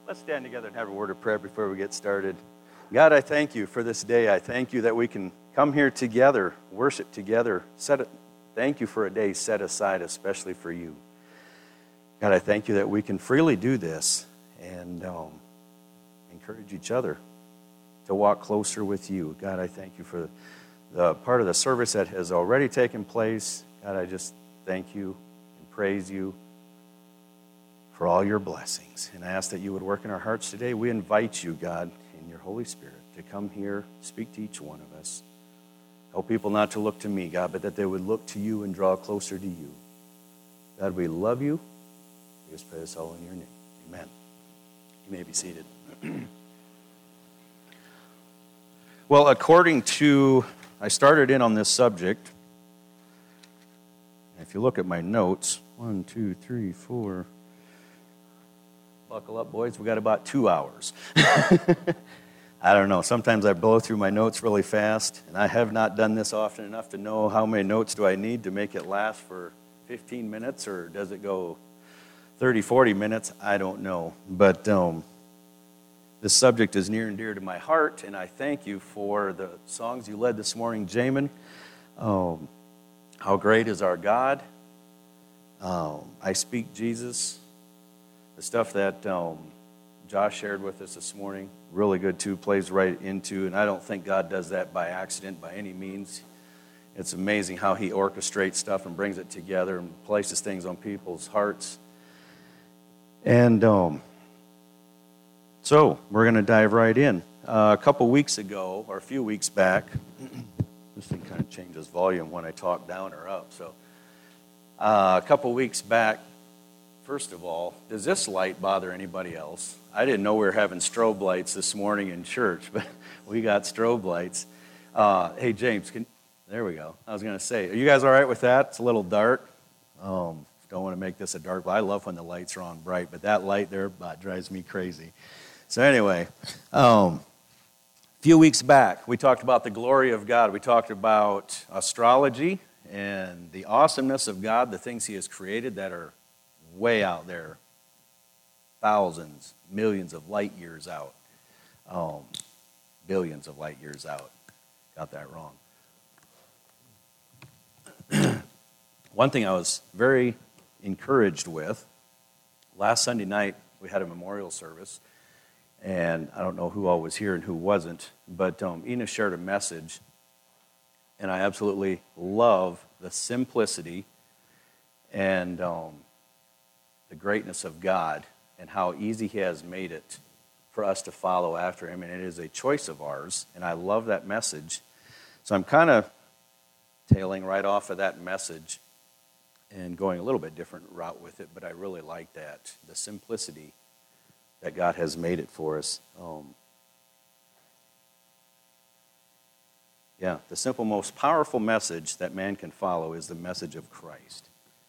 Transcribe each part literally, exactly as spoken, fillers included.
Let's stand together and have a word of prayer before we get started. God, I thank you for this day. I thank you that we can come here together, worship together. Set it, thank you for a day set aside especially for you. God, I thank you that we can freely do this and um, encourage each other to walk closer with you. God, I thank you for the part of the service that has already taken place. God, I just thank you and praise you for all your blessings. And I ask that you would work in our hearts today. We invite you, God, in your Holy Spirit, to come here, speak to each one of us. Help people not to look to me, God, but that they would look to you and draw closer to you. God, we love you. We just pray this all in your name. Amen. You may be seated. Well, according to, I started in on this subject. If you look at my notes, one, two, three, four. Buckle up, boys. We got about two hours. I don't know. Sometimes I blow through my notes really fast, and I have not done this often enough to know how many notes do I need to make it last for fifteen minutes, or does it go thirty, forty minutes? I don't know. But um, this subject is near and dear to my heart, and I thank you for the songs you led this morning, Jamin. Um, how great is our God? Um, I speak Jesus. The stuff that um, Josh shared with us this morning, really good too, plays right into, and I don't think God does that by accident by any means. It's amazing how he orchestrates stuff and brings it together and places things on people's hearts. And um, so we're going to dive right in. Uh, a couple weeks ago, or a few weeks back, this thing kind of changes volume when I talk down or up. So uh, a couple weeks back, first of all, does this light bother anybody else? I didn't know we were having strobe lights this morning in church, but we got strobe lights. Uh, hey, James, can, there we go. I was going to say, are you guys all right with that? It's a little dark. Um, don't want to make this a dark light. I love when the lights are on bright, but that light there uh, drives me crazy. So anyway, um, a few weeks back, we talked about the glory of God. We talked about astrology and the awesomeness of God, the things he has created that are way out there, thousands, millions of light years out, um, billions of light years out. Got that wrong. One thing I was very encouraged with, last Sunday night we had a memorial service, and I don't know who all was here and who wasn't, but um, Ina shared a message, and I absolutely love the simplicity and um, the greatness of God and how easy he has made it for us to follow after him, and it is a choice of ours, and I love that message. So I'm kind of tailing right off of that message and going a little bit different route with it, but I really like that, the simplicity that God has made it for us. Um, yeah, the simple, most powerful message that man can follow is the message of Christ.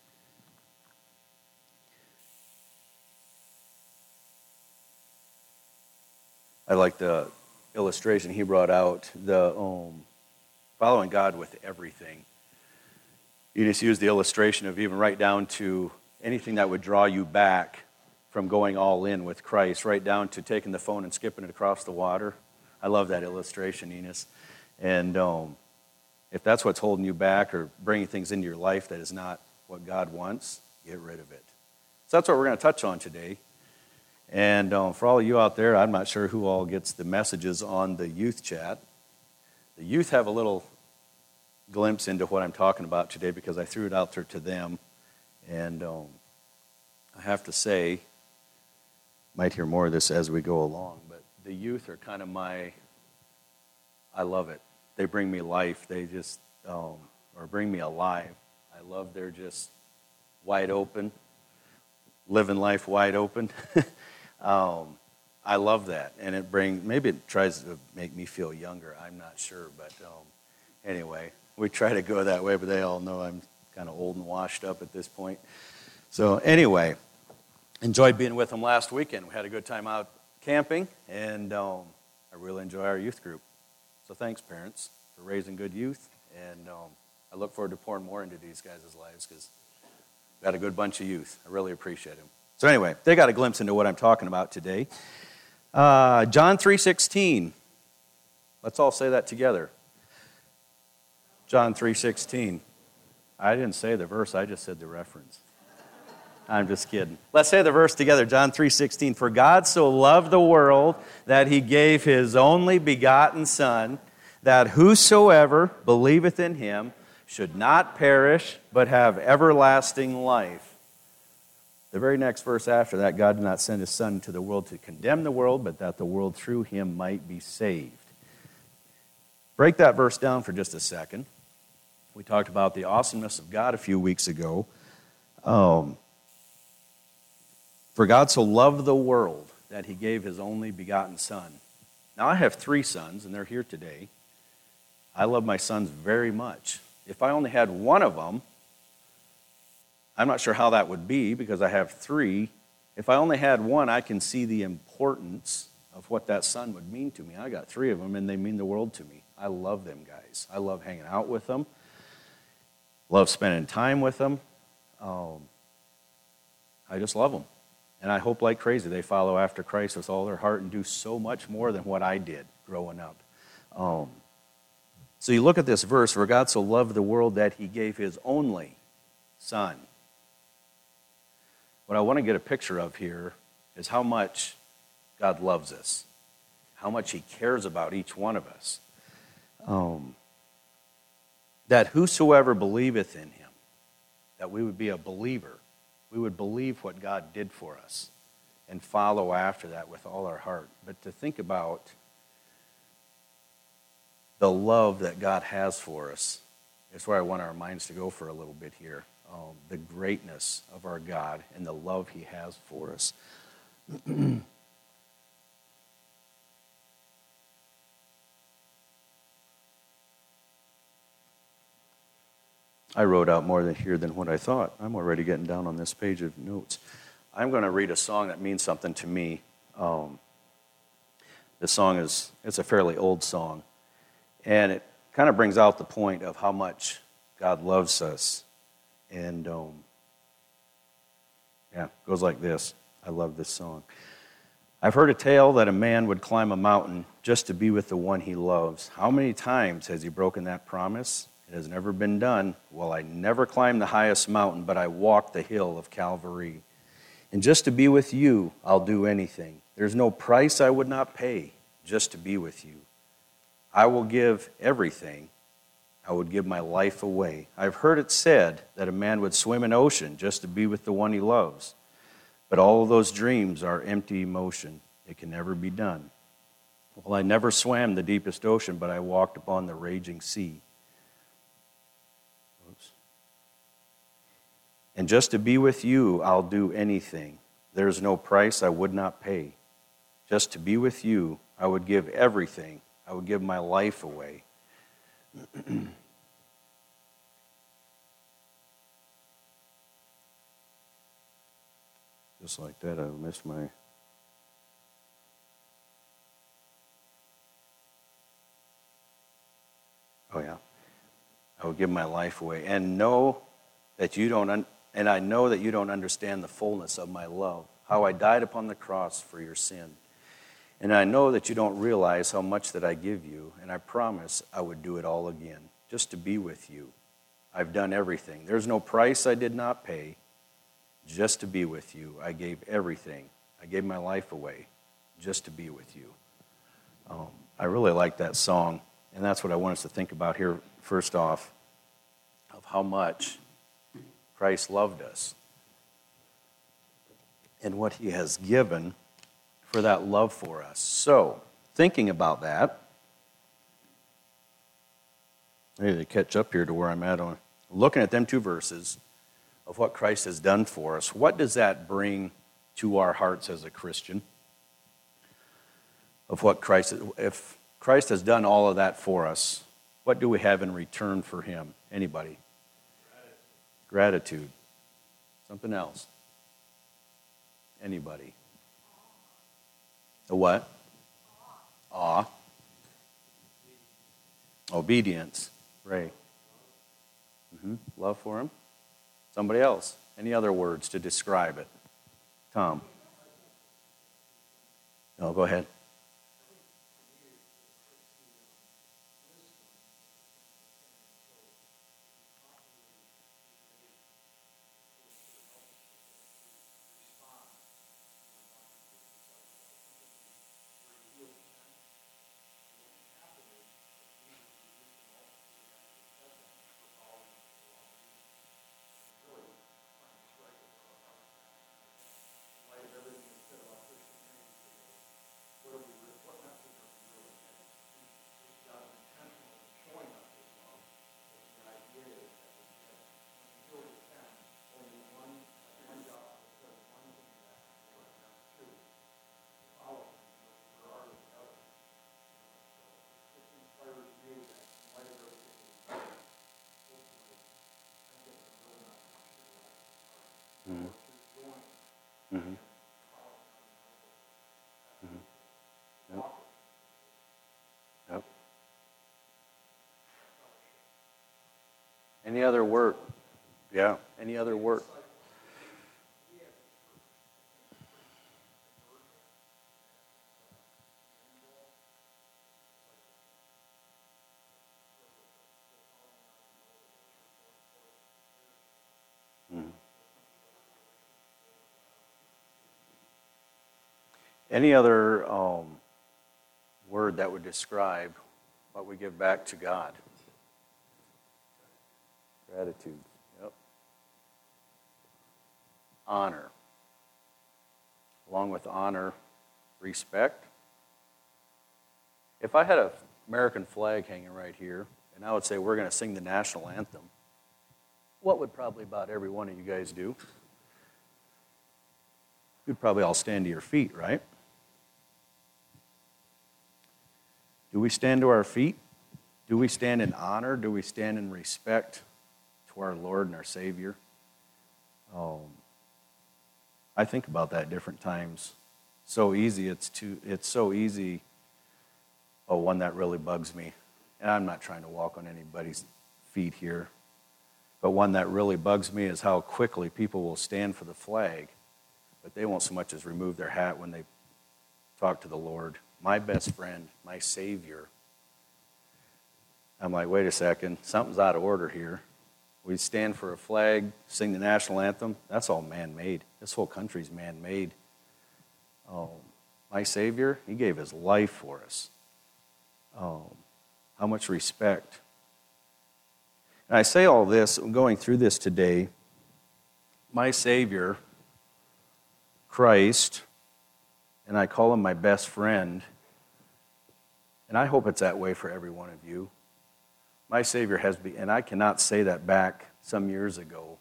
I like the illustration he brought out, the um, following God with everything. You just use the illustration of even right down to anything that would draw you back from going all in with Christ, right down to taking the phone and skipping it across the water. I love that illustration, Enos. And um, if that's what's holding you back or bringing things into your life that is not what God wants, get rid of it. So that's what we're going to touch on today. And um, for all of you out there, I'm not sure who all gets the messages on the youth chat. The youth have a little glimpse into what I'm talking about today because I threw it out there to them. And um, I have to say, might hear more of this as we go along, but the youth are kind of my, I love it. They bring me life. They just, um, or bring me alive. I love they're just wide open, living life wide open. Um, I love that, and it brings, maybe it tries to make me feel younger, I'm not sure, but um, anyway, we try to go that way, but they all know I'm kind of old and washed up at this point. So anyway, enjoyed being with them last weekend. We had a good time out camping, and um, I really enjoy our youth group. So thanks, parents, for raising good youth, and um, I look forward to pouring more into these guys' lives because we've got a good bunch of youth. I really appreciate them. So anyway, they got a glimpse into what I'm talking about today. Uh, John three sixteen. Let's all say that together. John three sixteen. I didn't say the verse, I just said the reference. I'm just kidding. Let's say the verse together, John three sixteen. For God so loved the world that he gave his only begotten Son, that whosoever believeth in him should not perish, but have everlasting life. The very next verse after that, God did not send his Son into the world to condemn the world, but that the world through him might be saved. Break that verse down for just a second. We talked about the awesomeness of God a few weeks ago. Um, For God so loved the world that he gave his only begotten Son. Now, I have three sons, and they're here today. I love my sons very much. If I only had one of them, I'm not sure how that would be because I have three. If I only had one, I can see the importance of what that son would mean to me. I got three of them, and they mean the world to me. I love them guys. I love hanging out with them. Love spending time with them. Um, I just love them. And I hope like crazy they follow after Christ with all their heart and do so much more than what I did growing up. Um, so you look at this verse, for God so loved the world that he gave his only Son. What I want to get a picture of here is how much God loves us, how much he cares about each one of us. Um, that whosoever believeth in him, that we would be a believer. We would believe what God did for us and follow after that with all our heart. But to think about the love that God has for us is where I want our minds to go for a little bit here. Um, the greatness of our God and the love he has for us. I wrote out more than here than what I thought. I'm already getting down on this page of notes. I'm going to read a song that means something to me. Um, this song is, it's a fairly old song. And it kind of brings out the point of how much God loves us. And, um, yeah, it goes like this. I love this song. I've heard a tale that a man would climb a mountain just to be with the one he loves. How many times has he broken that promise? It has never been done. Well, I never climbed the highest mountain, but I walked the hill of Calvary. And just to be with you, I'll do anything. There's no price I would not pay just to be with you. I will give everything. I would give my life away. I've heard it said that a man would swim an ocean just to be with the one he loves. But all of those dreams are empty emotion. It can never be done. Well, I never swam the deepest ocean, but I walked upon the raging sea. Oops. And just to be with you, I'll do anything. There's no price I would not pay. Just to be with you, I would give everything. I would give my life away. Just like that, I missed my... Oh, yeah. I would give my life away. And know that you don't... Un- and I know that you don't understand the fullness of my love, how I died upon the cross for your sin. And I know that you don't realize how much that I give you, and I promise I would do it all again, just to be with you. I've done everything. There's no price I did not pay. Just to be with you, I gave everything. I gave my life away just to be with you. Um, I really like that song, and that's what I want us to think about here, first off, of how much Christ loved us and what he has given for that love for us. So, thinking about that, maybe to catch up here to where I'm at on looking at them two verses of what Christ has done for us, what does that bring to our hearts as a Christian? Of what Christ, if Christ has done all of that for us, what do we have in return for him? Anybody? Gratitude. Gratitude. Something else? Anybody? A what? Awe. Obedience. Ray. Mm-hmm. Love for him. Somebody else. Any other words to describe it? Tom. No, go ahead. Mm-hmm. Mm-hmm. Mm-hmm. Yep. Yep. Any other word? Yeah. Any other word? Mm-hmm. Any other um, word that would describe what we give back to God? Gratitude. Yep. Honor. Along with honor, respect. If I had an American flag hanging right here, and I would say we're going to sing the national anthem, what would probably about every one of you guys do? You'd probably all stand to your feet, right? Do we stand to our feet? Do we stand in honor? Do we stand in respect to our Lord and our Savior? Um, I think about that different times. So easy, it's too, it's so easy. Oh, one that really bugs me. And I'm not trying to walk on anybody's feet here. But one that really bugs me is how quickly people will stand for the flag, but they won't so much as remove their hat when they talk to the Lord. My best friend, my Savior. I'm like, wait a second, something's out of order here. We stand for a flag, sing the national anthem. That's all man-made. This whole country's man-made. Oh, my Savior, he gave his life for us. Oh, how much respect. And I say all this, I'm going through this today. My Savior, Christ, and I call him my best friend, and I hope it's that way for every one of you. My Savior has been, and I cannot say that back some years ago.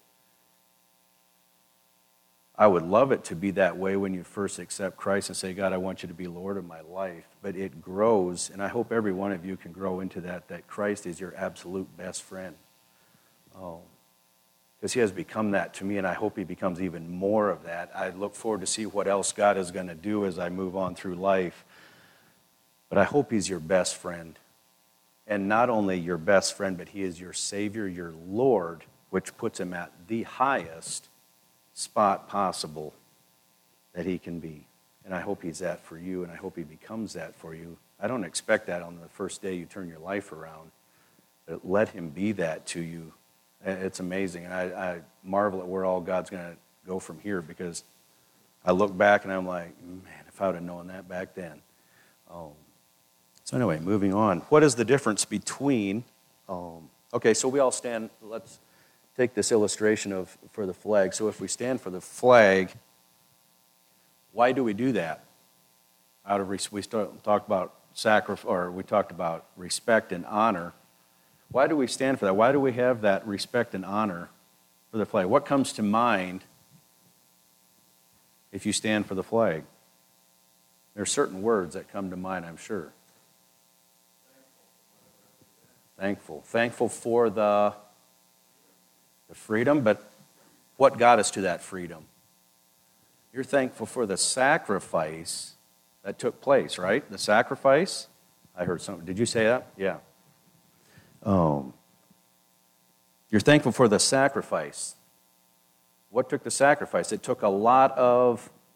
I would love it to be that way when you first accept Christ and say, God, I want you to be Lord of my life. But it grows, and I hope every one of you can grow into that, that Christ is your absolute best friend. Oh, because he has become that to me, and I hope he becomes even more of that. I look forward to see what else God is going to do as I move on through life. But I hope he's your best friend. And not only your best friend, but he is your Savior, your Lord, which puts him at the highest spot possible that he can be. And I hope he's that for you, and I hope he becomes that for you. I don't expect that on the first day you turn your life around, but let him be that to you. It's amazing, and I, I marvel at where all God's going to go from here, because I look back and I'm like, man, if I would have known that back then. Oh. So anyway, moving on. What is the difference between, um, okay, so we all stand, let's take this illustration of for the flag. So if we stand for the flag, why do we do that? Out of we start, talked about sacrifice, or we talked about respect and honor. Why do we stand for that? Why do we have that respect and honor for the flag? What comes to mind if you stand for the flag? There are certain words that come to mind, I'm sure. Thankful. Thankful for the, the freedom, but what got us to that freedom? You're thankful for the sacrifice that took place, right? The sacrifice? I heard something. Did you say that? Yeah. Um, you're thankful for the sacrifice. What took the sacrifice? It took a lot of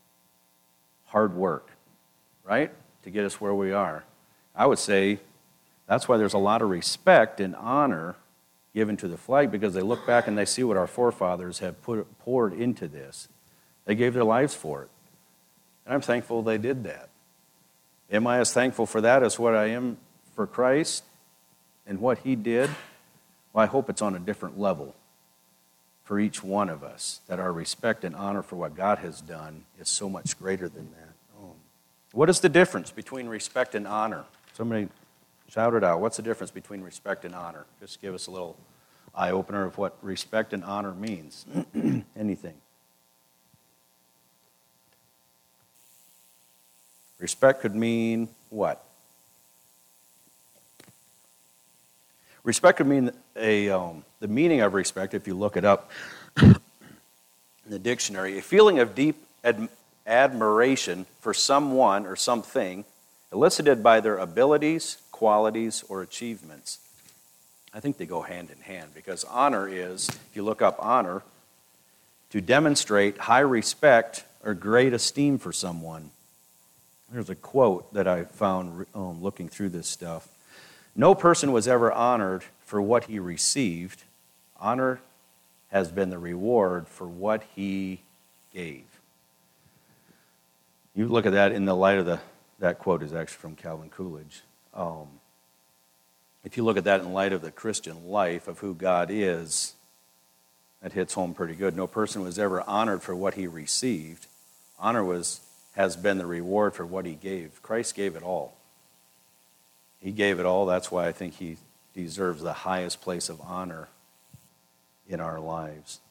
hard work, right, to get us where we are. I would say that's why there's a lot of respect and honor given to the flag, because they look back and they see what our forefathers have put, poured into this. They gave their lives for it. And I'm thankful they did that. Am I as thankful for that as what I am for Christ and what he did? Well, I hope it's on a different level for each one of us, that our respect and honor for what God has done is so much greater than that. Oh. What is the difference between respect and honor? Somebody shout it out. What's the difference between respect and honor? Just give us a little eye-opener of what respect and honor means. Anything. Respect could mean what? Respect could mean a um, the meaning of respect, if you look it up in the dictionary, a feeling of deep ad- admiration for someone or something elicited by their abilities, qualities, or achievements. I think they go hand in hand, because honor is, if you look up honor, to demonstrate high respect or great esteem for someone. There's a quote that I found um, looking through this stuff. No person was ever honored for what he received. Honor has been the reward for what he gave. You look at that in the light of the, that quote is actually from Calvin Coolidge. Um, if you look at that in light of the Christian life of who God is, that hits home pretty good. No person was ever honored for what he received. Honor was has been the reward for what he gave. Christ gave it all. He gave it all. That's why I think he deserves the highest place of honor in our lives.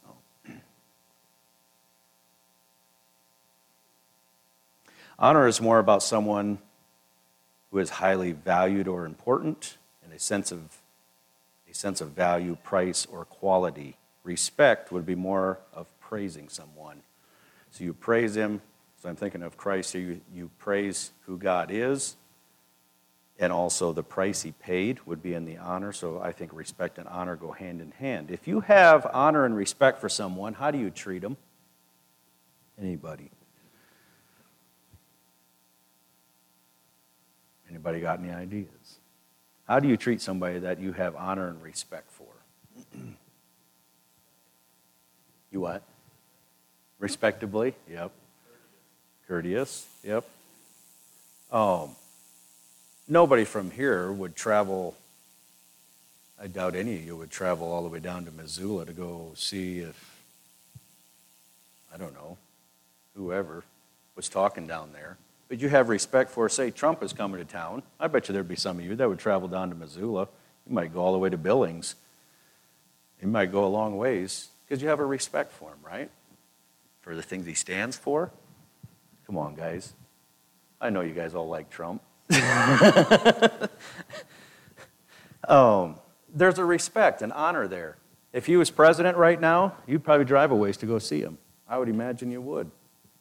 Honor is more about someone who is highly valued or important, and a sense of a sense of value, price, or quality. Respect would be more of praising someone. So you praise him. So I'm thinking of Christ. So you, you praise who God is, and also the price he paid would be in the honor. So I think respect and honor go hand in hand. If you have honor and respect for someone, how do you treat them? Anybody? Anybody got any ideas? How do you treat somebody that you have honor and respect for? You what? Respectably? Yep. Courteous? Yep. Um, nobody from here would travel, I doubt any of you would travel all the way down to Missoula to go see if, I don't know, whoever was talking down there. But you have respect for, say, Trump is coming to town. I bet you there'd be some of you that would travel down to Missoula. You might go all the way to Billings. You might go a long ways because you have a respect for him, right? For the things he stands for. Come on, guys. I know you guys all like Trump. um, there's a respect and honor there. If he was president right now, you'd probably drive a ways to go see him. I would imagine you would.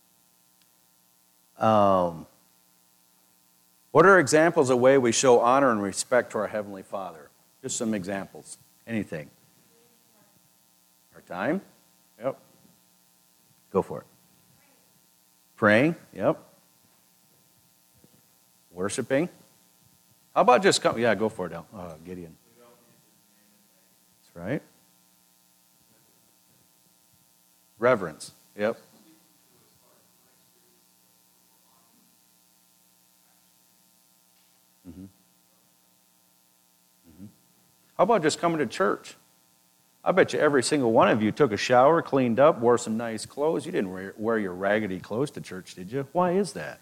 Um, what are examples of way we show honor and respect to our Heavenly Father? Just some examples. Anything. Our time? Yep. Go for it. Praying? Yep. Worshiping? How about just come? Yeah, go for it, Al. Uh, Gideon. That's right. Reverence. Yep. Mm-hmm. Mm-hmm. How about just coming to church? I bet you every single one of you took a shower, cleaned up, wore some nice clothes. You didn't wear, wear your raggedy clothes to church, did you? Why is that?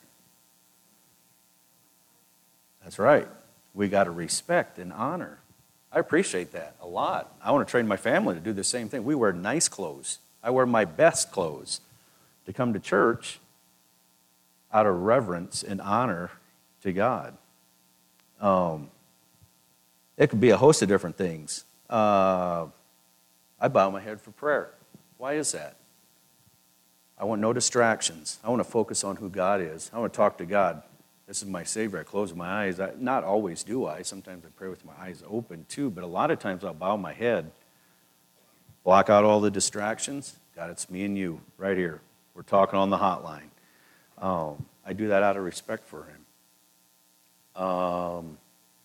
That's right. We got to respect and honor. I appreciate that a lot. I want to train my family to do the same thing. We wear nice clothes. I wear my best clothes to come to church out of reverence and honor to God. Um, it could be a host of different things. Uh, I bow my head for prayer. Why is that? I want no distractions. I want to focus on who God is. I want to talk to God. This is my Savior. I close my eyes. I, not always do I. Sometimes I pray with my eyes open too, but a lot of times I'll bow my head, block out all the distractions. God, it's me and you right here. We're talking on the hotline. Um, I do that out of respect for him. Um,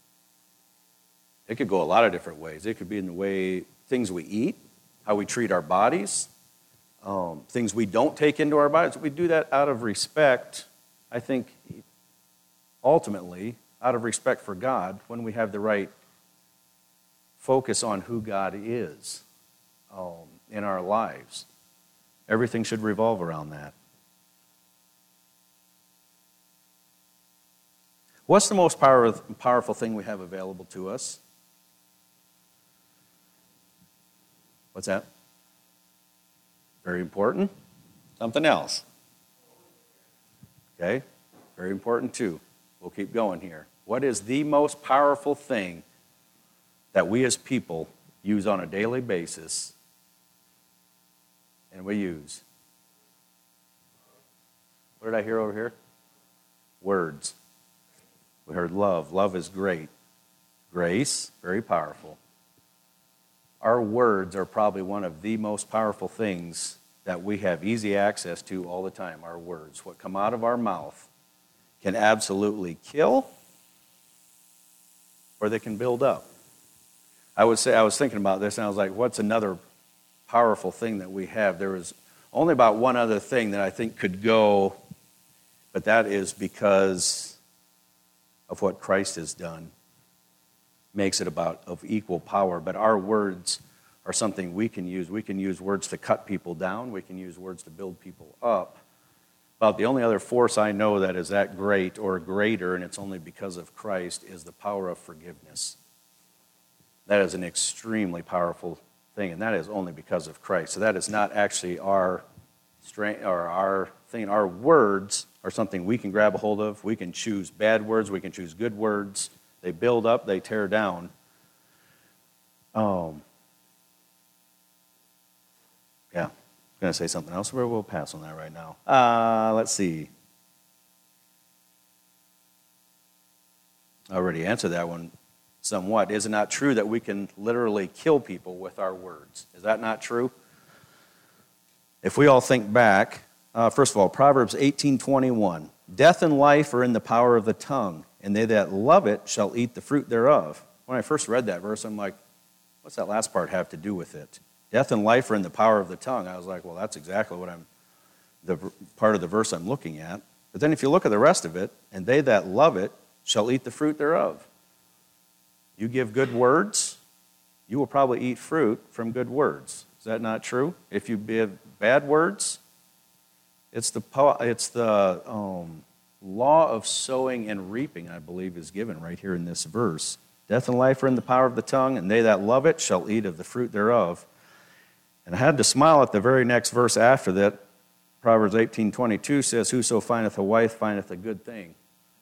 it could go a lot of different ways. It could be in the way things we eat, how we treat our bodies, um, things we don't take into our bodies. We do that out of respect, I think, ultimately, out of respect for God, when we have the right focus on who God is um, in our lives. Everything should revolve around that. What's the most power, powerful thing we have available to us? What's that? Very important. Something else. Okay, very important too. We'll keep going here. What is the most powerful thing that we as people use on a daily basis and we use? What did I hear over here? Words. We heard love. Love is great. Grace, very powerful. Our words are probably one of the most powerful things that we have easy access to all the time. Our words. What come out of our mouth can absolutely kill, or they can build up. I would say, I was thinking about this, and I was like, what's another powerful thing that we have? There was only about one other thing that I think could go, but that is because of what Christ has done. Makes it about of equal power. But our words are something we can use. We can use words to cut people down. We can use words to build people up. About the only other force I know that is that great or greater, and it's only because of Christ, is the power of forgiveness. That is an extremely powerful thing, and that is only because of Christ. So that is not actually our strength or our thing. Our words are something we can grab a hold of. We can choose bad words. We can choose good words. They build up. They tear down. Um. Yeah. I'm going to say something else, but we'll pass on that right now. Uh, let's see. I already answered that one somewhat. Is it not true that we can literally kill people with our words? Is that not true? If we all think back, uh, first of all, Proverbs eighteen twenty-one. Death and life are in the power of the tongue, and they that love it shall eat the fruit thereof. When I first read that verse, I'm like, what's that last part have to do with it? Death and life are in the power of the tongue. I was like, well, that's exactly what I'm, the part of the verse I'm looking at. But then if you look at the rest of it, and they that love it shall eat the fruit thereof. You give good words, you will probably eat fruit from good words. Is that not true? If you give bad words, it's the it's the um, law of sowing and reaping, I believe, is given right here in this verse. Death and life are in the power of the tongue, and they that love it shall eat of the fruit thereof. And I had to smile at the very next verse after that. Proverbs eighteen twenty-two says, whoso findeth a wife findeth a good thing.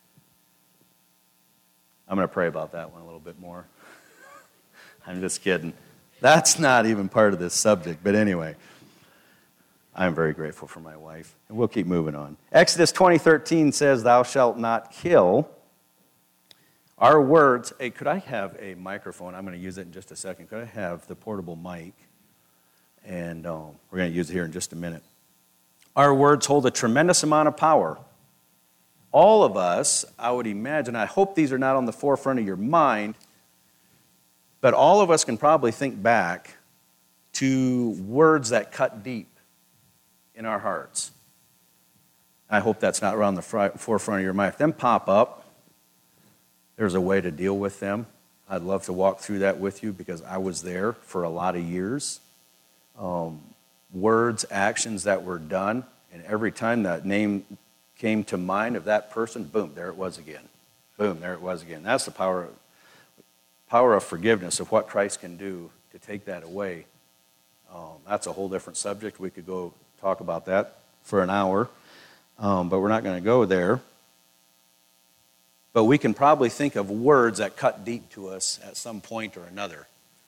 I'm going to pray about that one a little bit more. I'm just kidding. That's not even part of this subject, but anyway. I'm very grateful for my wife, and we'll keep moving on. Exodus twenty thirteen says, thou shalt not kill. Our words, hey, could I have a microphone? I'm going to use it in just a second. Could I have the portable mic? And um, we're going to use it here in just a minute. Our words hold a tremendous amount of power. All of us, I would imagine, I hope these are not on the forefront of your mind, but all of us can probably think back to words that cut deep in our hearts. I hope that's not around the forefront of your mind. If them pop up, there's a way to deal with them. I'd love to walk through that with you because I was there for a lot of years. Um, words, actions that were done, and every time that name came to mind of that person, boom, there it was again. Boom, there it was again. That's the power of, power of forgiveness, of what Christ can do to take that away. Um, that's a whole different subject. We could go talk about that for an hour, um, but we're not going to go there. But we can probably think of words that cut deep to us at some point or another.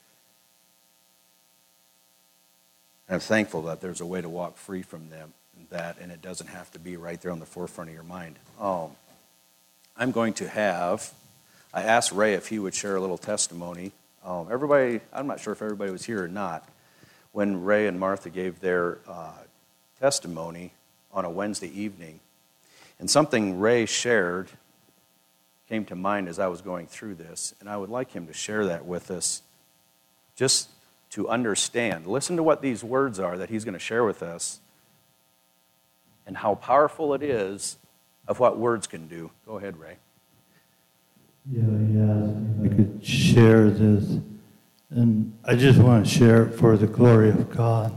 I'm thankful that there's a way to walk free from them, that, and it doesn't have to be right there on the forefront of your mind. Um, I'm going to have, I asked Ray if he would share a little testimony. Um, everybody, I'm not sure if everybody was here or not, when Ray and Martha gave their uh, testimony on a Wednesday evening. And something Ray shared came to mind as I was going through this, and I would like him to share that with us just to understand. Listen to what these words are that he's going to share with us and how powerful it is of what words can do. Go ahead, Ray. Yeah, yeah, I could share this, and I just want to share it for the glory of God.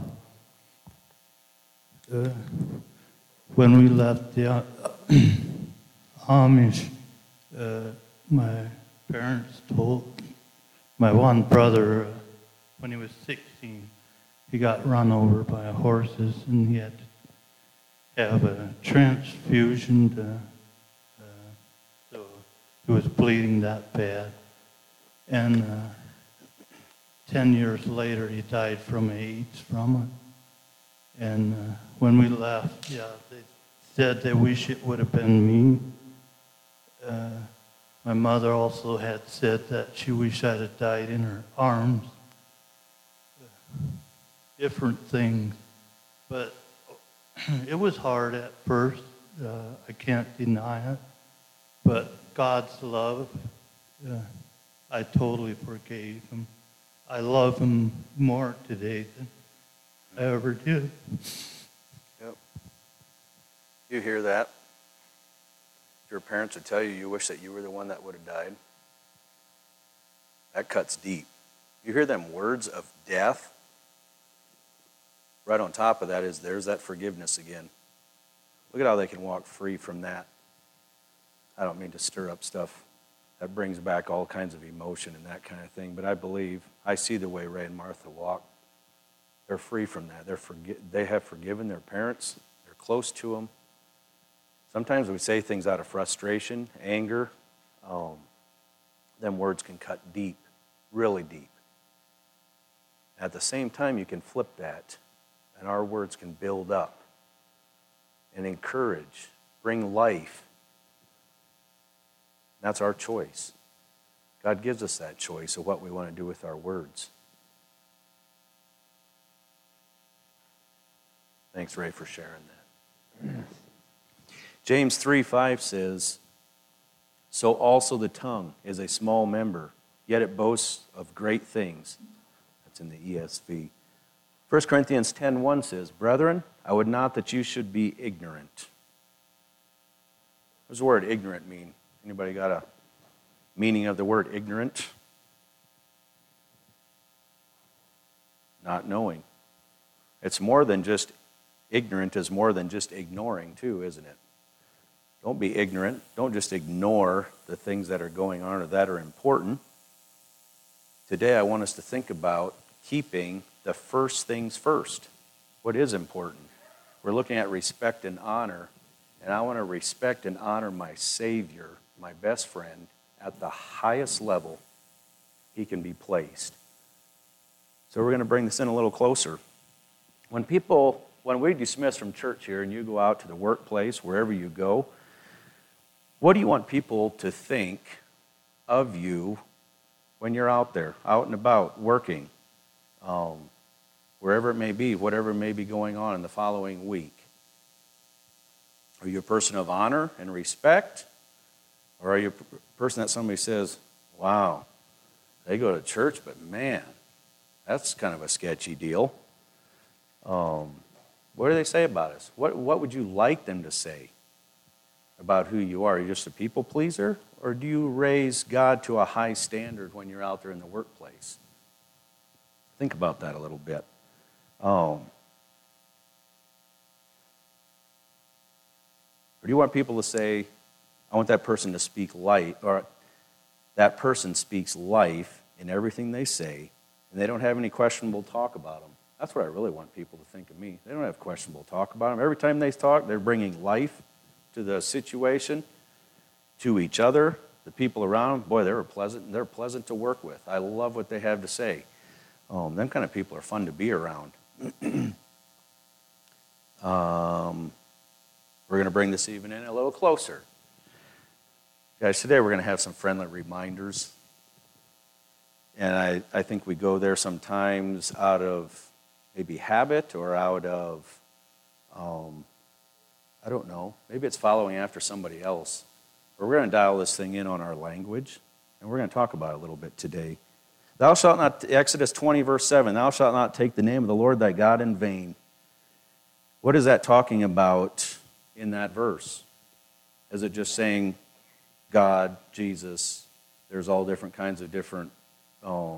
Uh, when we left the uh, Amish, uh, my parents told my one brother, uh, when he was sixteen, he got run over by horses, and he had to have a transfusion to, uh, so he was bleeding that bad. And uh, ten years later, he died from AIDS from it. And uh, when we left, yeah, they said they wish it would have been me. Uh, my mother also had said that she wished I'd have died in her arms. Different things. But it was hard at first. Uh, I can't deny it. But God's love, uh, I totally forgave him. I love him more today than I ever did. Yep. You hear that? Your parents would tell you you wish that you were the one that would have died. That cuts deep. You hear them words of death? Right on top of that is there's that forgiveness again. Look at how they can walk free from that. I don't mean to stir up stuff. That brings back all kinds of emotion and that kind of thing. But I believe, I see the way Ray and Martha walk. They're free from that. They're forgi- they have forgiven their parents. They're close to them. Sometimes we say things out of frustration, anger. Um, them words can cut deep, really deep. At the same time, you can flip that, and our words can build up and encourage, bring life. That's our choice. God gives us that choice of what we want to do with our words. Thanks, Ray, for sharing that. James three five says, "So also the tongue is a small member, yet it boasts of great things." That's in the E S V. First Corinthians ten one says, "Brethren, I would not that you should be ignorant." What does the word ignorant mean? Anybody got a meaning of the word ignorant? Not knowing. It's more than just ignorant, is more than just ignoring too, isn't it? Don't be ignorant. Don't just ignore the things that are going on or that are important. Today I want us to think about keeping the first things first. What is important? We're looking at respect and honor, and I want to respect and honor my Savior, my best friend, at the highest level he can be placed. So we're going to bring this in a little closer. When people, when we dismiss from church here and you go out to the workplace, wherever you go, what do you want people to think of you when you're out there, out and about, working, um, wherever it may be, whatever may be going on in the following week? Are you a person of honor and respect? Or are you a person that somebody says, wow, they go to church, but man, that's kind of a sketchy deal. Um, what do they say about us? What, what would you like them to say about who you are? Are you just a people pleaser? Or do you raise God to a high standard when you're out there in the workplace? Think about that a little bit. Um, or do you want people to say, I want that person to speak light, or that person speaks life in everything they say, and they don't have any questionable talk about them? That's what I really want people to think of me. They don't have questionable talk about them. Every time they talk, they're bringing life to the situation, to each other, the people around them. Boy, they're pleasant. They're pleasant to work with. I love what they have to say. Um, them kind of people are fun to be around. um, we're going to bring this even in a little closer. Guys, today we're going to have some friendly reminders. And I, I think we go there sometimes out of maybe habit or out of um, I don't know. Maybe it's following after somebody else. But we're going to dial this thing in on our language, and we're going to talk about it a little bit today. Thou shalt not, Exodus twenty, verse seven, thou shalt not take the name of the Lord thy God in vain. What is that talking about in that verse? Is it just saying God, Jesus, there's all different kinds of different um,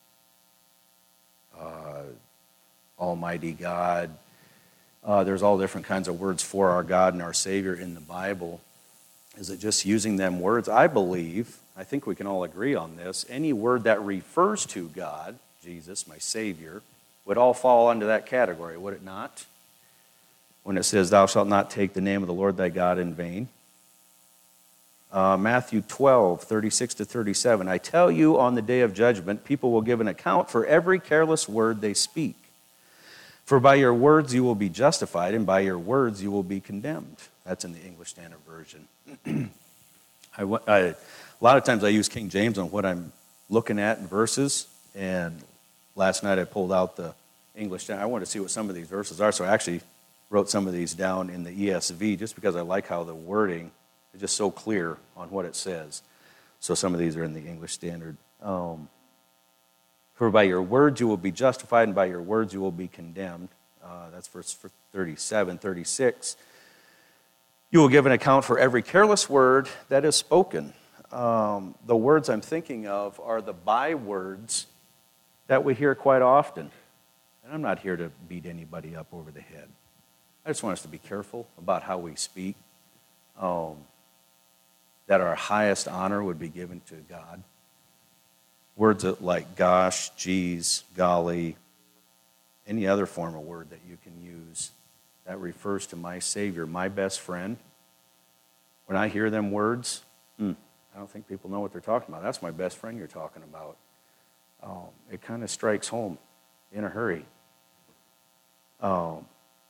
uh, Almighty God, uh, there's all different kinds of words for our God and our Savior in the Bible. Is it just using them words? I believe, I think we can all agree on this, any word that refers to God, Jesus, my Savior, would all fall under that category, would it not? When it says, thou shalt not take the name of the Lord thy God in vain. Uh, Matthew twelve, thirty-six to thirty-seven, I tell you, on the day of judgment, people will give an account for every careless word they speak. For by your words you will be justified, and by your words you will be condemned. That's in the English Standard Version. I, I, a lot of times I use King James on what I'm looking at in verses, and last night I pulled out the English Standard. I wanted to see what some of these verses are, so I actually wrote some of these down in the E S V just because I like how the wording is just so clear on what it says. So some of these are in the English Standard. Um, For by your words you will be justified, and by your words you will be condemned. Uh, that's verse thirty-seven, thirty-six. You will give an account for every careless word that is spoken. Um, the words I'm thinking of are the bywords that we hear quite often. And I'm not here to beat anybody up over the head. I just want us to be careful about how we speak. Um, that our highest honor would be given to God. Words like gosh, geez, golly, any other form of word that you can use that refers to my Savior, my best friend. When I hear them words, hmm, I don't think people know what they're talking about. That's my best friend you're talking about. Um, it kind of strikes home in a hurry. Um,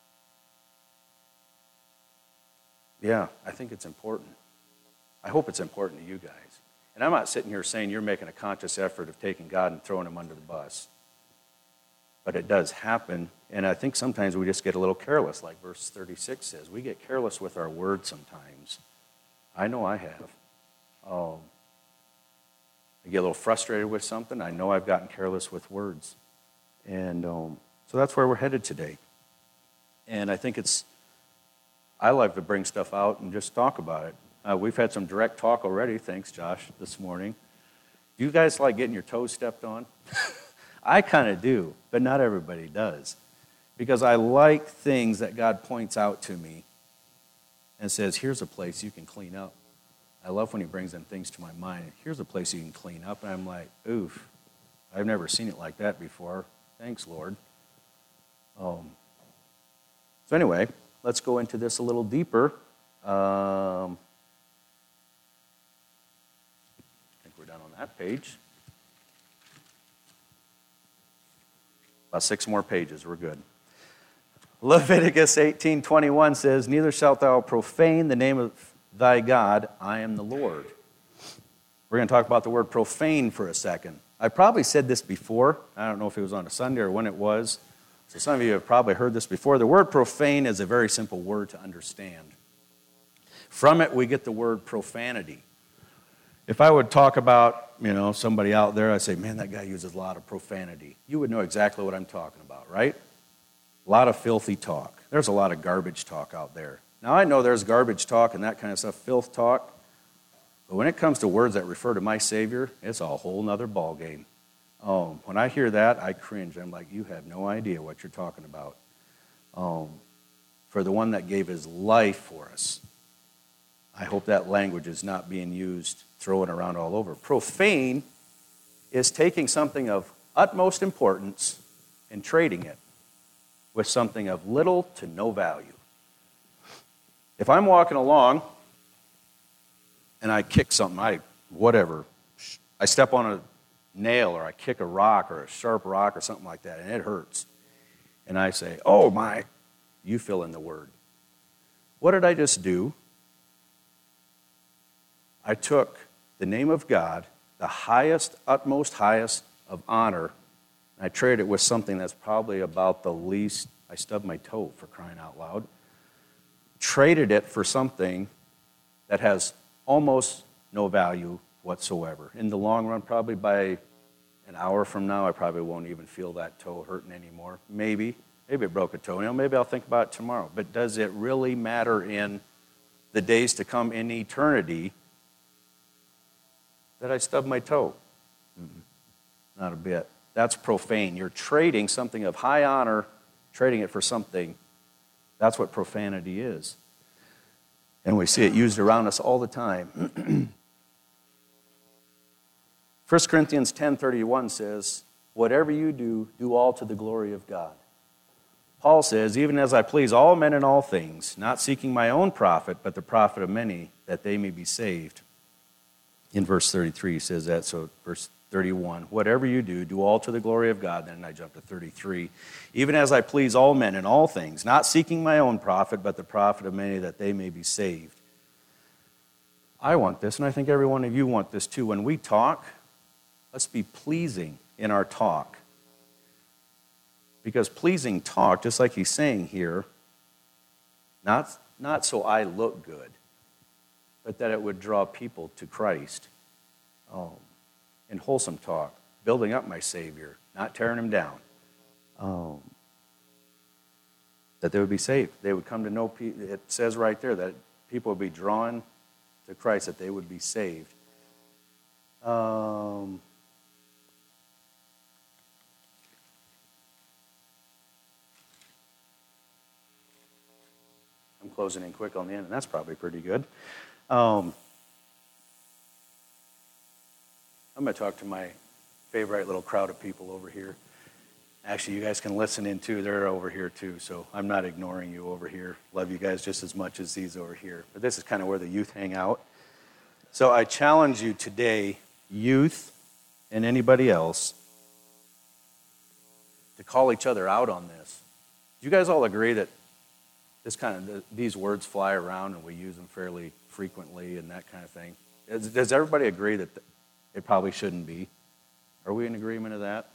yeah, I think it's important. I hope it's important to you guys. And I'm not sitting here saying you're making a conscious effort of taking God and throwing him under the bus. But it does happen, and I think sometimes we just get a little careless, like verse thirty-six says. We get careless with our words sometimes. I know I have. Um, I get a little frustrated with something. I know I've gotten careless with words. And um, so that's where we're headed today. And I think it's, I like to bring stuff out and just talk about it. Uh, we've had some direct talk already, thanks, Josh, this morning. Do you guys like getting your toes stepped on? I kind of do, but not everybody does. Because I like things that God points out to me and says, here's a place you can clean up. I love when he brings them things to my mind. Here's a place you can clean up. And I'm like, oof, I've never seen it like that before. Thanks, Lord. Um, so anyway, let's go into this a little deeper. Um, I think we're done on that page. About six more pages, we're good. Leviticus eighteen twenty-one says, neither shalt thou profane the name of thy God, I am the Lord. We're going to talk about the word profane for a second. I probably said this before. I don't know if it was on a Sunday or when it was. So some of you have probably heard this before. The word profane is a very simple word to understand. From it, we get the word profanity. If I would talk about, you know, somebody out there, I say, man, that guy uses a lot of profanity. You would know exactly what I'm talking about, right? A lot of filthy talk. There's a lot of garbage talk out there. Now, I know there's garbage talk and that kind of stuff, filth talk. But when it comes to words that refer to my Savior, it's a whole nother ballgame. Um, when I hear that, I cringe. I'm like, you have no idea what you're talking about. Um, for the one that gave his life for us, I hope that language is not being used, thrown around all over. Profane is taking something of utmost importance and trading it with something of little to no value. If I'm walking along and I kick something, I whatever, I step on a nail or I kick a rock or a sharp rock or something like that, and it hurts. And I say, oh my, you fill in the word. What did I just do? I took the name of God, the highest, utmost highest of honor, and I traded it with something that's probably about the least. I stubbed my toe, for crying out loud. traded it for something that has almost no value whatsoever. In the long run, probably by an hour from now, I probably won't even feel that toe hurting anymore. Maybe. Maybe it broke a toenail. Maybe I'll think about it tomorrow. But does it really matter in the days to come in eternity that I stubbed my toe? Mm-mm. Not a bit. That's profane. You're trading something of high honor, trading it for something. That's what profanity is. And we see it used around us all the time. First Corinthians ten thirty-one says, whatever you do, do all to the glory of God. Paul says, even as I please all men in all things, not seeking my own profit, but the profit of many, that they may be saved. In verse thirty-three, he says that. So verse thirty-one, whatever you do, do all to the glory of God. Then I jump to thirty-three. Even as I please all men in all things, not seeking my own profit, but the profit of many, that they may be saved. I want this, and I think every one of you want this too. When we talk, let's be pleasing in our talk. Because pleasing talk, just like he's saying here, not, not so I look good, but that it would draw people to Christ. Um, in wholesome talk, building up my Savior, not tearing him down. Um, that they would be saved. They would come to know, it says right there that people would be drawn to Christ, that they would be saved. Um... I'm closing in quick on the end, and that's probably pretty good. Um, I'm going to talk to my favorite little crowd of people over here. Actually, you guys can listen in too. They're over here too, so I'm not ignoring you over here. Love you guys just as much as these over here. But this is kind of where the youth hang out. So I challenge you today, youth and anybody else, to call each other out on this. Do you guys all agree that this kind of, these words fly around and we use them fairly frequently and that kind of thing? Does, does everybody agree that it probably shouldn't be? Are we in agreement of that?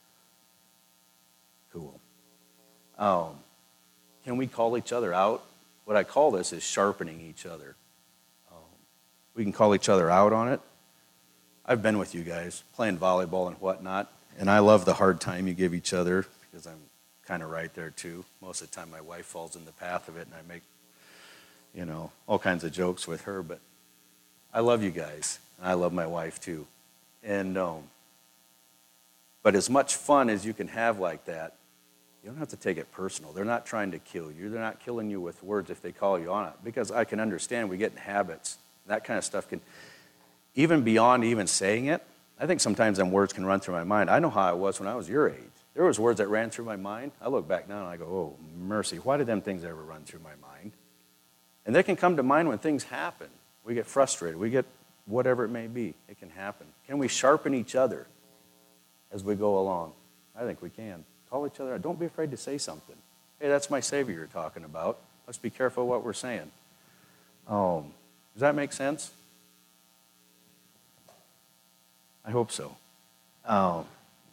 Cool. Um, can we call each other out? What I call this is sharpening each other. Um, we can call each other out on it. I've been with you guys playing volleyball and whatnot, and I love the hard time you give each other because I'm kind of right there too. Most of the time my wife falls in the path of it and I make, you know, all kinds of jokes with her, but I love you guys and I love my wife too. And um, but as much fun as you can have like that, you don't have to take it personal. They're not trying to kill you. They're not killing you with words if they call you on it, because I can understand we get in habits. That kind of stuff can, even beyond even saying it, I think sometimes them words can run through my mind. I know how I was when I was your age. There was words that ran through my mind. I look back now and I go, oh, mercy, why did them things ever run through my mind? And they can come to mind when things happen. We get frustrated. We get whatever it may be. It can happen. Can we sharpen each other as we go along? I think we can. Call each other out. Don't be afraid to say something. Hey, that's my Savior you're talking about. Let's be careful what we're saying. Um, does that make sense? I hope so. Um,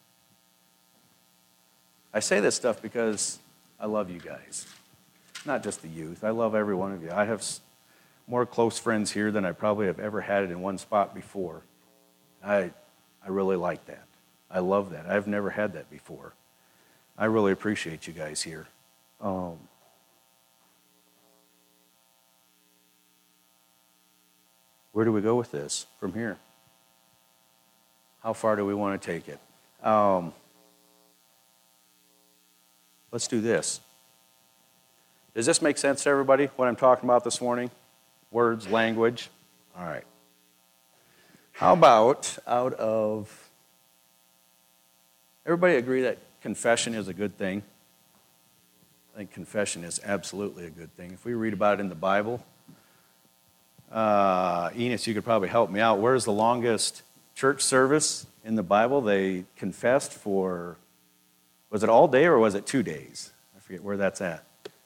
I say this stuff because I love you guys, not just the youth. I love every one of you. I have more close friends here than I probably have ever had it in one spot before. I, I really like that. I love that. I've never had that before. I really appreciate you guys here. Um, where do we go with this from here? How far do we want to take it? Um, let's do this. Does this make sense to everybody, what I'm talking about this morning? Words, language? All right. How about out of... Everybody agree that confession is a good thing? I think confession is absolutely a good thing. If we read about it in the Bible, uh, Enos, you could probably help me out. Where's the longest church service in the Bible? They confessed for, was it all day or was it two days? I forget where that's at.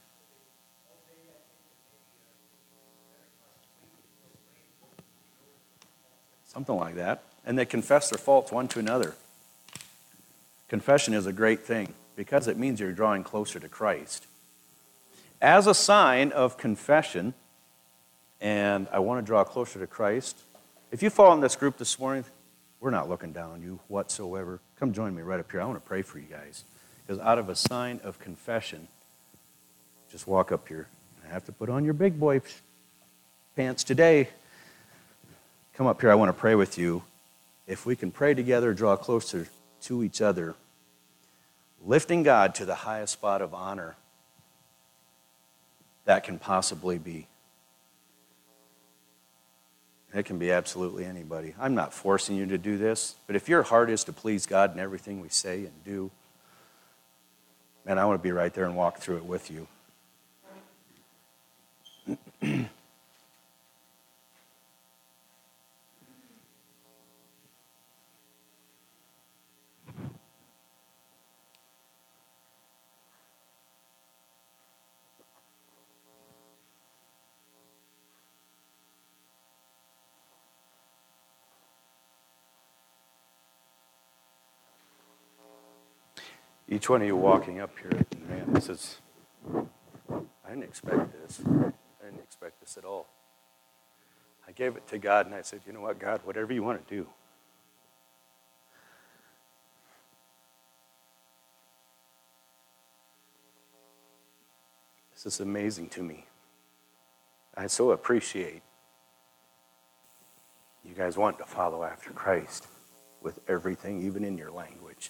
Something like that. And they confess their faults one to another. Confession is a great thing because it means you're drawing closer to Christ. as a sign of confession, and I want to draw closer to Christ. If you fall in this group this morning, we're not looking down on you whatsoever. Come join me right up here. I want to pray for you guys. Because out of a sign of confession, just walk up here. I have to put on your big boy pants today. Come up here. I want to pray with you. If we can pray together, draw closer to each other, lifting God to the highest spot of honor that can possibly be. It can be absolutely anybody. I'm not forcing you to do this, but if your heart is to please God in everything we say and do, man, I want to be right there and walk through it with you. Each one of you walking up here, man, this is, I didn't expect this. I didn't expect this at all. I gave it to God and I said, you know what, God, whatever you want to do. This is amazing to me. I so appreciate you guys want to follow after Christ with everything, even in your language.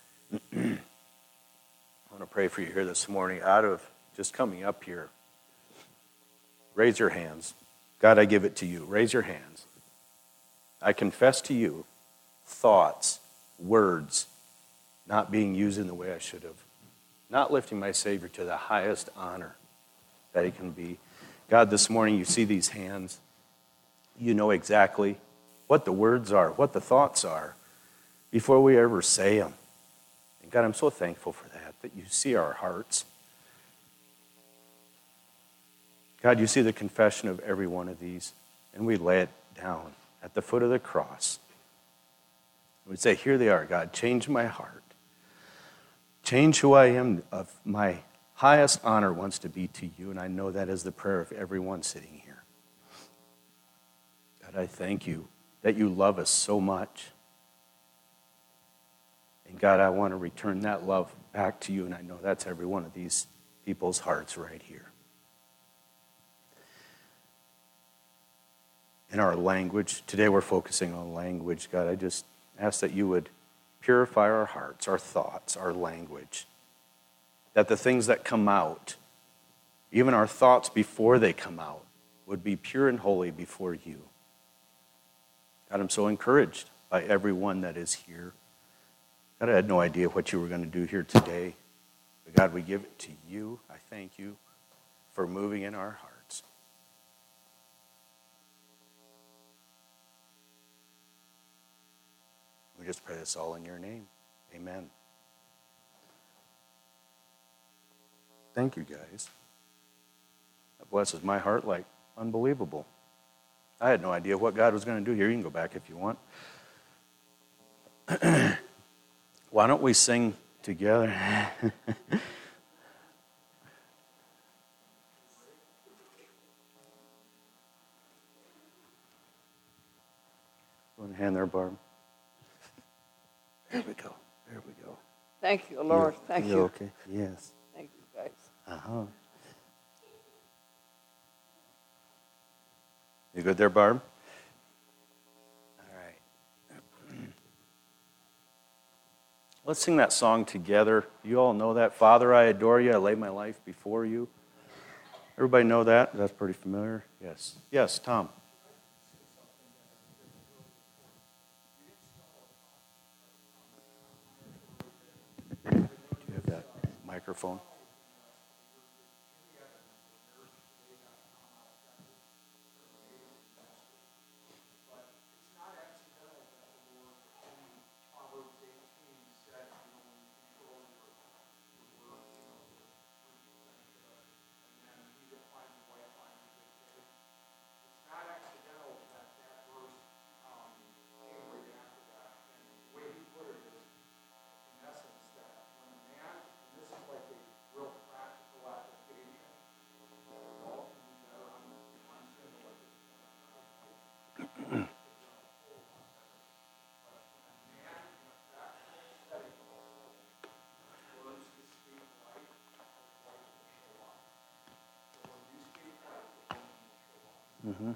I want to pray for you here this morning out of just coming up here. Raise your hands. God, I give it to you. Raise your hands. I confess to you thoughts, words, not being used in the way I should have. Not lifting my Savior to the highest honor that he can be. God, this morning you see these hands. You know exactly what the words are, what the thoughts are, before we ever say them. And God, I'm so thankful for that. That you see our hearts. God, you see the confession of every one of these, and we lay it down at the foot of the cross. We say, here they are, God, change my heart. Change who I am. Of my highest honor wants to be to you, and I know that is the prayer of everyone sitting here. God, I thank you that you love us so much. And God, I want to return that love back to you, and I know that's every one of these people's hearts right here. In our language, today we're focusing on language. God, I just ask that you would purify our hearts, our thoughts, our language. That the things that come out, even our thoughts before they come out, would be pure and holy before you. God, I'm so encouraged by everyone that is here. God, I had no idea what you were going to do here today. But God, we give it to you. I thank you for moving in our hearts. We just pray this all in your name. Amen. Thank you, guys. That blesses my heart like unbelievable. I had no idea what God was going to do here. You can go back if you want. Why don't we sing together? One hand there, Barb. There we go. There we go. Thank you, Lord. You're, Thank you're you. Okay. Yes. Thank you, guys. Uh-huh. You good there, Barb? All right. Let's sing that song together. You all know that. Father, I adore you. I lay my life before you. Everybody know that? That's pretty familiar. Yes. Yes, Tom. Do you have that microphone? Mm-hmm.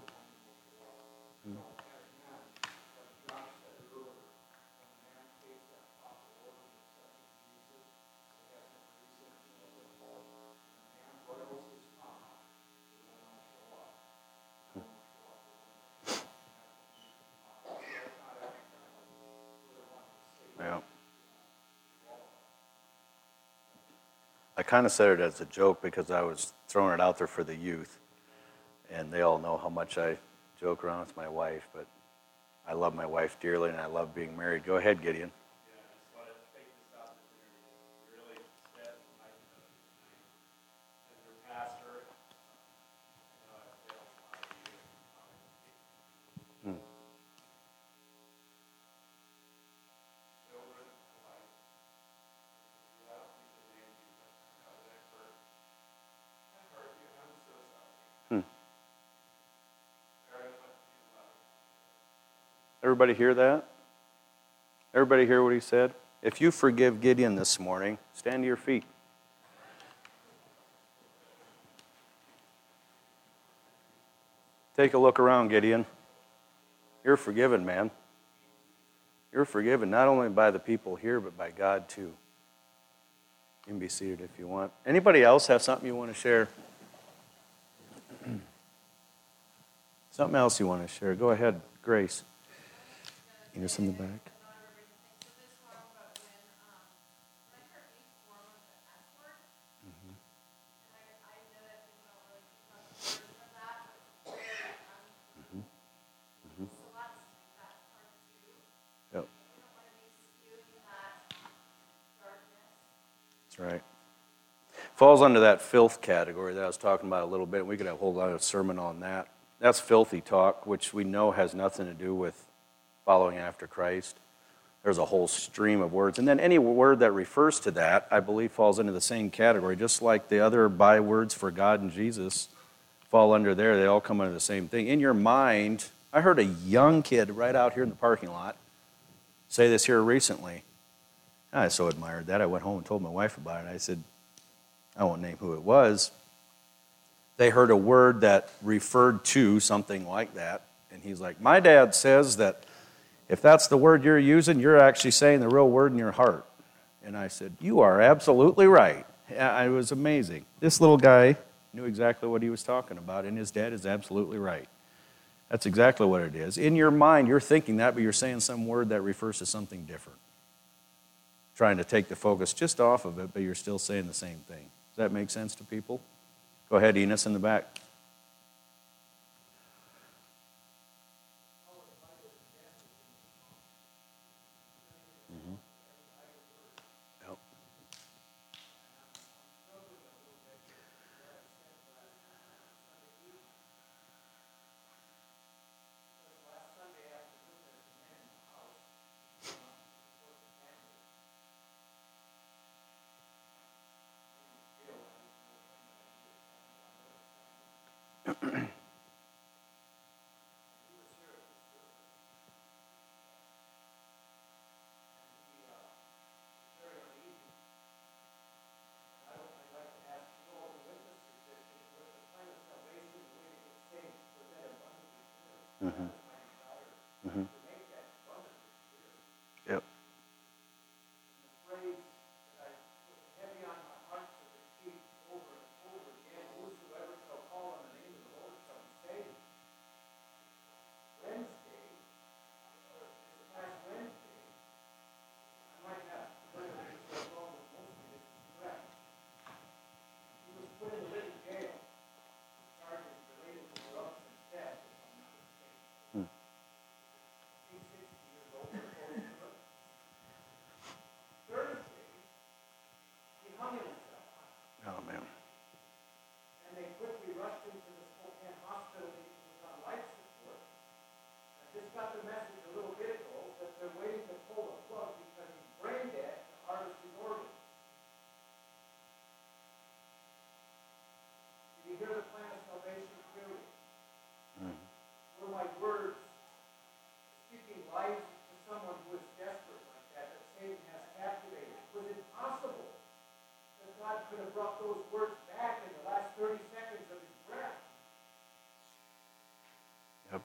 Yeah. I kind of said it as a joke because I was throwing it out there for the youth, and they all know how much I joke around with my wife, but I love my wife dearly, and I love being married. Go ahead, Gideon. Hmm. Hmm. Everybody hear that? Everybody hear what he said? If you forgive Gideon this morning, stand to your feet. Take a look around, Gideon. You're forgiven, man. You're forgiven not only by the people here, but by God too. You can be seated if you want. Anybody else have something you want to share? Something else you want to share? Go ahead, Grace. You just in the back. Yep. That's right. Falls under that filth category that I was talking about a little bit. We could have a whole lot of sermon on that. That's filthy talk, which we know has nothing to do with following after Christ. There's a whole stream of words. And then any word that refers to that, I believe, falls into the same category. Just like the other bywords for God and Jesus fall under there, they all come under the same thing. In your mind, I heard a young kid right out here in the parking lot say this here recently. I so admired that. I went home and told my wife about it. I said, I won't name who it was. They heard a word that referred to something like that. And he's like, my dad says that if that's the word you're using, you're actually saying the real word in your heart. And I said, you are absolutely right. It was amazing. This little guy knew exactly what he was talking about, and his dad is absolutely right. That's exactly what it is. In your mind, you're thinking that, but you're saying some word that refers to something different. Trying to take the focus just off of it, but you're still saying the same thing. Does that make sense to people? Go ahead, Enos, in the back. Mm-hmm. Yep.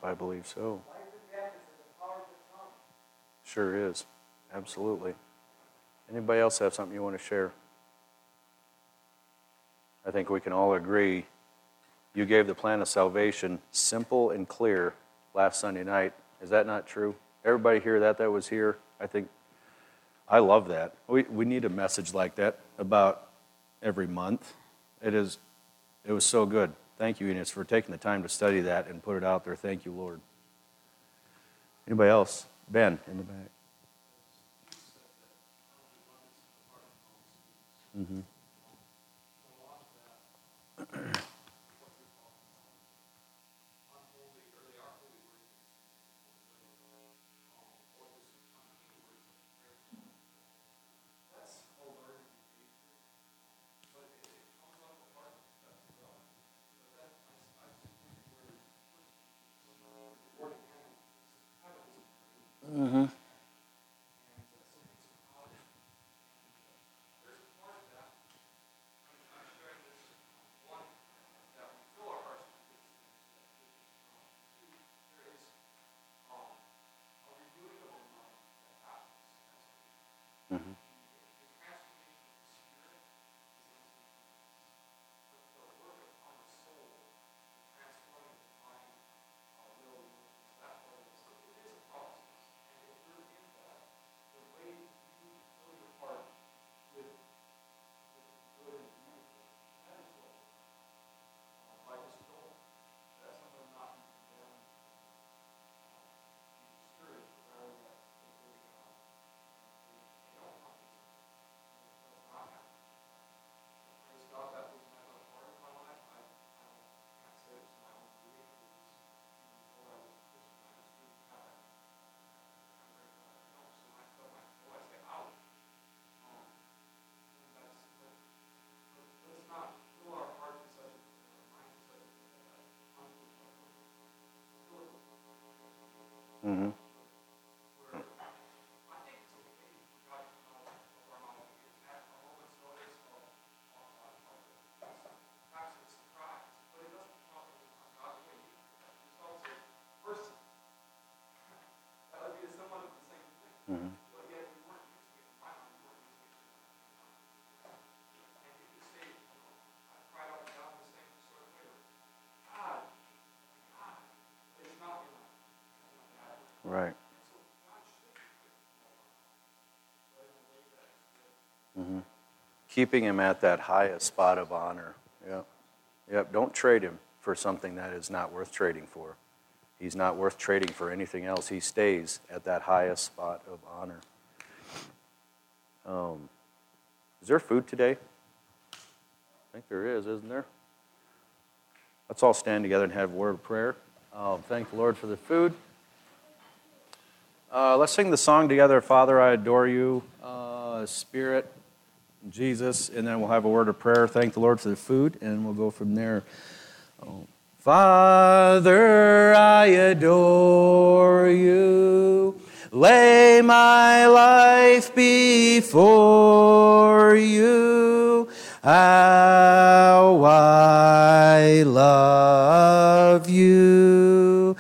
I believe so. Sure is. Absolutely. Anybody else have something you want to share? I think we can all agree you gave the plan of salvation simple and clear last Sunday night. Is that not true? Everybody hear that that was here? I think, I love that. We we need a message like that about every month. It is, it was so good. Thank you, Enos, for taking the time to study that and put it out there. Thank you, Lord. Anybody else? Ben, in the back. Mm-hmm. Mm-hmm. Mm-hmm. Mm-hmm. Mm-hmm. Right. Mm-hmm. Keeping him at that highest spot of honor. Yep. Yep. Don't trade him for something that is not worth trading for. He's not worth trading for anything else. He stays at that highest spot of honor. Um, is there food today? I think there is, isn't there? Let's all stand together and have a word of prayer. Um, thank the Lord for the food. Uh, let's sing the song together, Father, I adore you, uh, Spirit, Jesus, and then we'll have a word of prayer. Thank the Lord for the food, and we'll go from there. Oh. Father, I adore you. Lay my life before you. How I love you.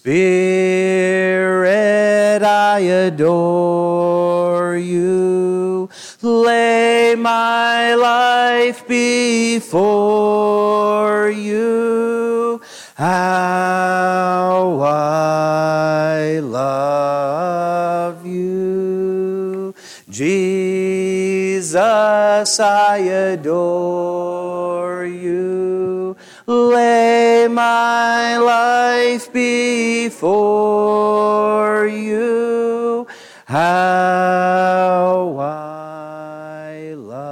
Spirit, I adore you. Lay my life before you. How I love you. Jesus, I adore you. Lay my life before you. How I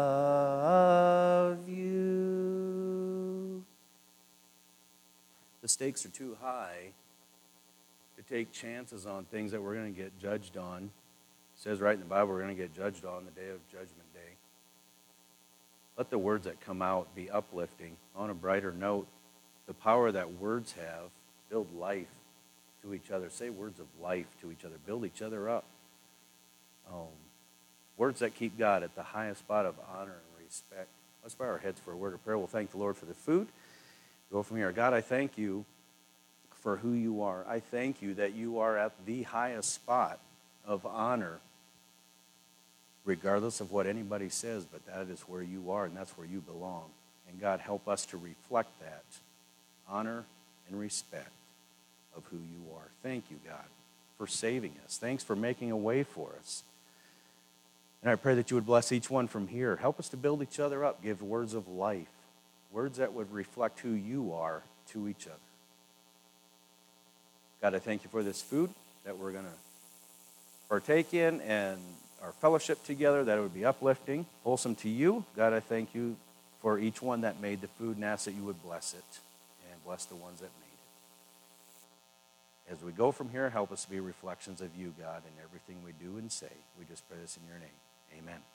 love you. The stakes are too high to take chances on things that we're going to get judged on. It says right in the Bible we're going to get judged on the day of Judgment Day. Let the words that come out be uplifting. On a brighter note, the power that words have, build life to each other. Say words of life to each other. Build each other up. Um, words that keep God at the highest spot of honor and respect. Let's bow our heads for a word of prayer. We'll thank the Lord for the food. Go from here. God, I thank you for who you are. I thank you that you are at the highest spot of honor, regardless of what anybody says, but that is where you are, and that's where you belong. And God, help us to reflect that honor and respect of who you are. Thank you, God, for saving us. Thanks for making a way for us. And I pray that you would bless each one from here. Help us to build each other up, give words of life, words that would reflect who you are to each other. God, I thank you for this food that we're going to partake in and our fellowship together, that it would be uplifting, wholesome to you. God, I thank you for each one that made the food and ask that you would bless it and bless the ones that made it. As we go from here, help us to be reflections of you, God, in everything we do and say. We just pray this in your name. Amen.